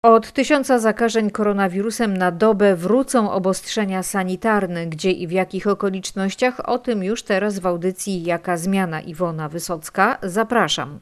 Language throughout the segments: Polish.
Od 1000 zakażeń koronawirusem na dobę wrócą obostrzenia sanitarne. Gdzie i w jakich okolicznościach? O tym już teraz w audycji Jaka zmiana? Iwona Wysocka. Zapraszam.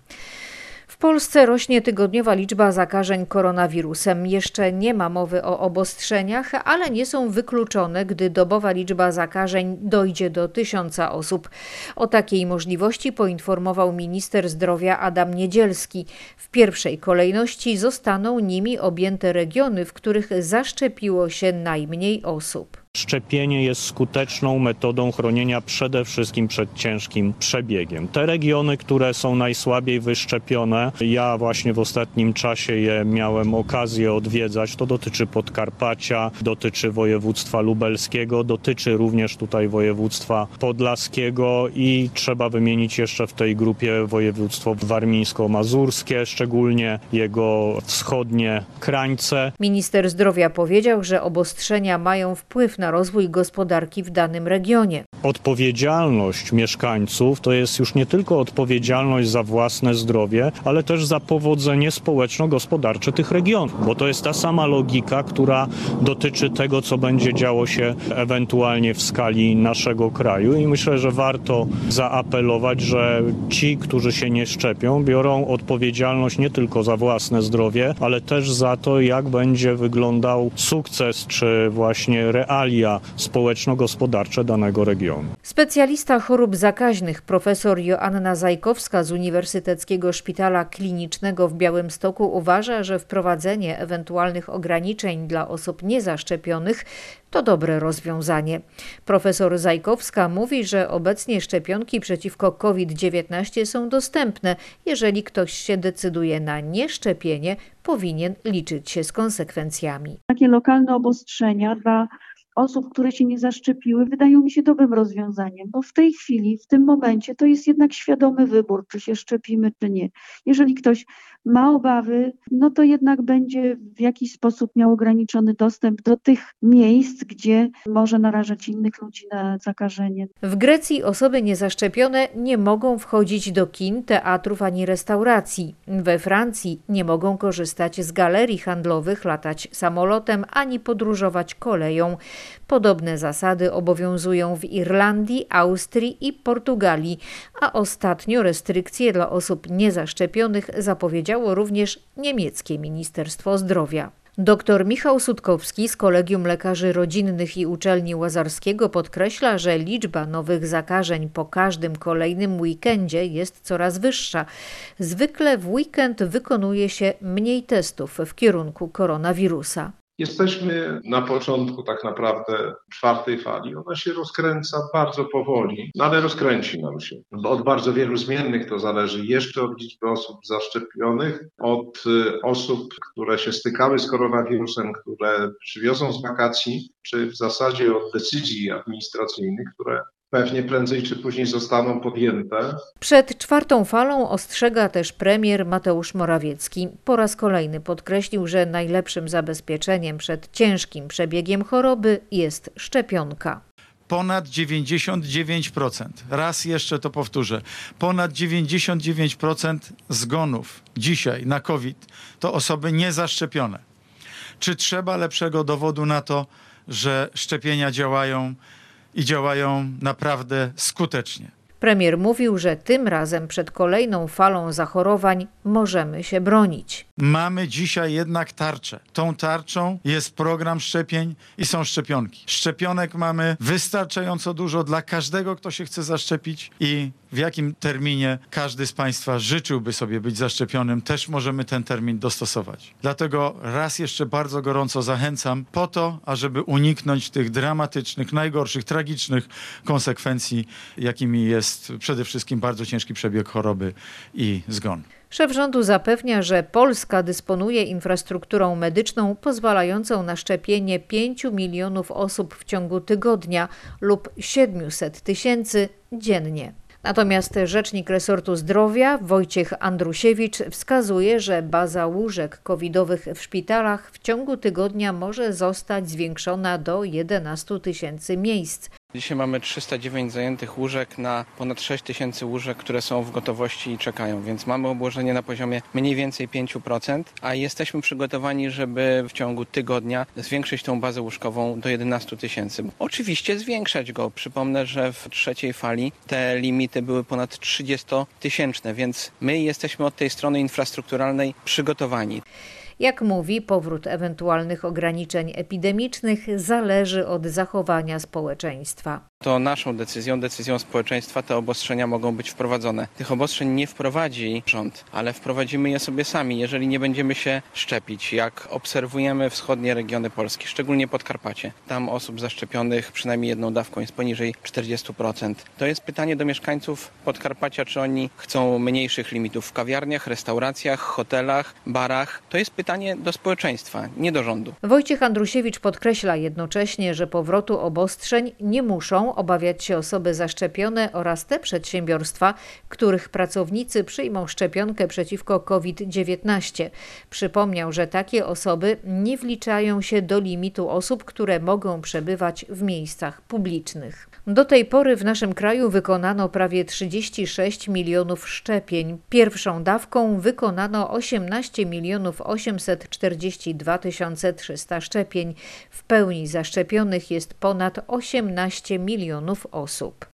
W Polsce rośnie tygodniowa liczba zakażeń koronawirusem. Jeszcze nie ma mowy o obostrzeniach, ale nie są wykluczone, gdy dobowa liczba zakażeń dojdzie do 1000 osób. O takiej możliwości poinformował minister zdrowia Adam Niedzielski. W pierwszej kolejności zostaną nimi objęte regiony, w których zaszczepiło się najmniej osób. Szczepienie jest skuteczną metodą chronienia przede wszystkim przed ciężkim przebiegiem. Te regiony, które są najsłabiej wyszczepione, ja właśnie w ostatnim czasie je miałem okazję odwiedzać. To dotyczy Podkarpacia, dotyczy województwa lubelskiego, dotyczy również tutaj województwa podlaskiego i trzeba wymienić jeszcze w tej grupie województwo warmińsko-mazurskie, szczególnie jego wschodnie krańce. Minister zdrowia powiedział, że obostrzenia mają wpływ na rozwój gospodarki w danym regionie. Odpowiedzialność mieszkańców to jest już nie tylko odpowiedzialność za własne zdrowie, ale też za powodzenie społeczno-gospodarcze tych regionów, bo to jest ta sama logika, która dotyczy tego, co będzie działo się ewentualnie w skali naszego kraju i myślę, że warto zaapelować, że ci, którzy się nie szczepią, biorą odpowiedzialność nie tylko za własne zdrowie, ale też za to, jak będzie wyglądał sukces czy właśnie realia społeczno-gospodarcze danego regionu. Specjalista chorób zakaźnych profesor Joanna Zajkowska z Uniwersyteckiego Szpitala Klinicznego w Białymstoku uważa, że wprowadzenie ewentualnych ograniczeń dla osób niezaszczepionych to dobre rozwiązanie. Profesor Zajkowska mówi, że obecnie szczepionki przeciwko COVID-19 są dostępne. Jeżeli ktoś się decyduje na nieszczepienie, powinien liczyć się z konsekwencjami. Takie lokalne obostrzenia dla osób, które się nie zaszczepiły, wydają mi się dobrym rozwiązaniem, bo w tej chwili, w tym momencie to jest jednak świadomy wybór, czy się szczepimy, czy nie. Jeżeli ktoś ma obawy, no to jednak będzie w jakiś sposób miał ograniczony dostęp do tych miejsc, gdzie może narażać innych ludzi na zakażenie. W Grecji osoby niezaszczepione nie mogą wchodzić do kin, teatrów ani restauracji. We Francji nie mogą korzystać z galerii handlowych, latać samolotem ani podróżować koleją. Podobne zasady obowiązują w Irlandii, Austrii i Portugalii, a ostatnio restrykcje dla osób niezaszczepionych zapowiedziało również niemieckie Ministerstwo Zdrowia. Dr Michał Sutkowski z Kolegium Lekarzy Rodzinnych i Uczelni Łazarskiego podkreśla, że liczba nowych zakażeń po każdym kolejnym weekendzie jest coraz wyższa. Zwykle w weekend wykonuje się mniej testów w kierunku koronawirusa. Jesteśmy na początku tak naprawdę czwartej fali. Ona się rozkręca bardzo powoli, no ale rozkręci nam się. Bo od bardzo wielu zmiennych to zależy jeszcze od liczby osób zaszczepionych, od osób, które się stykały z koronawirusem, które przywiozą z wakacji, czy w zasadzie od decyzji administracyjnych, które pewnie prędzej czy później zostaną podjęte. Przed czwartą falą ostrzega też premier Mateusz Morawiecki. Po raz kolejny podkreślił, że najlepszym zabezpieczeniem przed ciężkim przebiegiem choroby jest szczepionka. Ponad 99%, raz jeszcze to powtórzę, ponad 99% zgonów dzisiaj na COVID to osoby niezaszczepione. Czy trzeba lepszego dowodu na to, że szczepienia działają i działają naprawdę skutecznie? Premier mówił, że tym razem przed kolejną falą zachorowań możemy się bronić. Mamy dzisiaj jednak tarczę. Tą tarczą jest program szczepień i są szczepionki. Szczepionek mamy wystarczająco dużo dla każdego, kto się chce zaszczepić i w jakim terminie każdy z Państwa życzyłby sobie być zaszczepionym, też możemy ten termin dostosować. Dlatego raz jeszcze bardzo gorąco zachęcam po to, ażeby uniknąć tych dramatycznych, najgorszych, tragicznych konsekwencji, jakimi jest przede wszystkim bardzo ciężki przebieg choroby i zgon. Szef rządu zapewnia, że Polska dysponuje infrastrukturą medyczną pozwalającą na szczepienie 5 milionów osób w ciągu tygodnia lub 700 000 dziennie. Natomiast rzecznik resortu zdrowia Wojciech Andrusiewicz wskazuje, że baza łóżek covidowych w szpitalach w ciągu tygodnia może zostać zwiększona do 11 000 miejsc. Dzisiaj mamy 309 zajętych łóżek na ponad 6 tysięcy łóżek, które są w gotowości i czekają, więc mamy obłożenie na poziomie mniej więcej 5%, a jesteśmy przygotowani, żeby w ciągu tygodnia zwiększyć tą bazę łóżkową do 11 tysięcy. Oczywiście zwiększać go. Przypomnę, że w trzeciej fali te limity były ponad 30-tysięczne, więc my jesteśmy od tej strony infrastrukturalnej przygotowani. Jak mówi, powrót ewentualnych ograniczeń epidemicznych zależy od zachowania społeczeństwa. To naszą decyzją społeczeństwa te obostrzenia mogą być wprowadzone. Tych obostrzeń nie wprowadzi rząd, ale wprowadzimy je sobie sami, jeżeli nie będziemy się szczepić. Jak obserwujemy wschodnie regiony Polski, szczególnie Podkarpacie, tam osób zaszczepionych przynajmniej jedną dawką jest poniżej 40%. To jest pytanie do mieszkańców Podkarpacia, czy oni chcą mniejszych limitów w kawiarniach, restauracjach, hotelach, barach. To jest pytanie do społeczeństwa, nie do rządu. Wojciech Andrusiewicz podkreśla jednocześnie, że powrotu obostrzeń nie muszą obawiać się osoby zaszczepione oraz te przedsiębiorstwa, których pracownicy przyjmą szczepionkę przeciwko COVID-19. Przypomniał, że takie osoby nie wliczają się do limitu osób, które mogą przebywać w miejscach publicznych. Do tej pory w naszym kraju wykonano prawie 36 milionów szczepień. Pierwszą dawką wykonano 18 842 300 szczepień. W pełni zaszczepionych jest ponad 18 milionów osób.